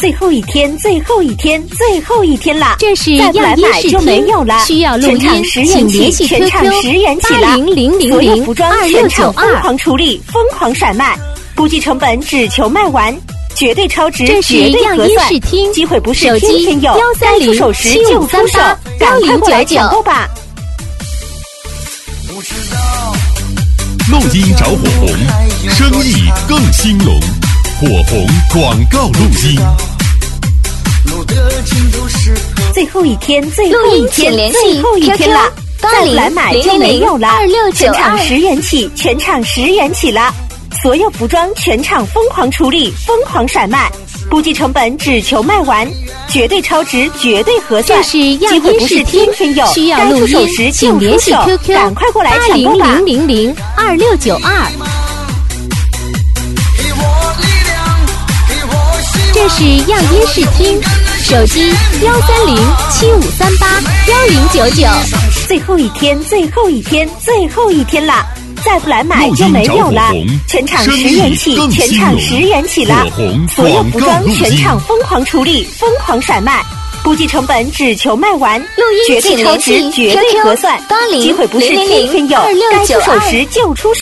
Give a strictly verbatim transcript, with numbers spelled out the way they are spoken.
最后一天，最后一天，最后一天啦！ 这是再不来买就没有了。 需要录音， 全场十元起，全场十元起了。所有服装全场疯狂处理，疯狂甩卖，不计成本，只求卖完。绝对超值，绝对合算，机会不是天天有，该出手时就出手，赶快过来抢购吧！ 录音找火红，生意更兴隆，火红广告录音。 最后一天，最后一天，最后一天了，再不来买就没有了。全场十元起，全场十元起了。所有服装全场疯狂处理，疯狂甩卖，不计成本，只求卖完，绝对超值，绝对合算。机会不是天天有，该出手时就出手，赶快过来抢购吧！ 零零零二六九二。这是样音视听，手机幺三零七五三八幺零九九。 最后一天，最后一天，最后一天啦！再不来买就没有了。全场十元起，全场十元起了。所有服装全场疯狂处理，疯狂甩卖，不计成本，只求卖完。绝对超值，绝对合算。机会不是天天有，该出手时就出手。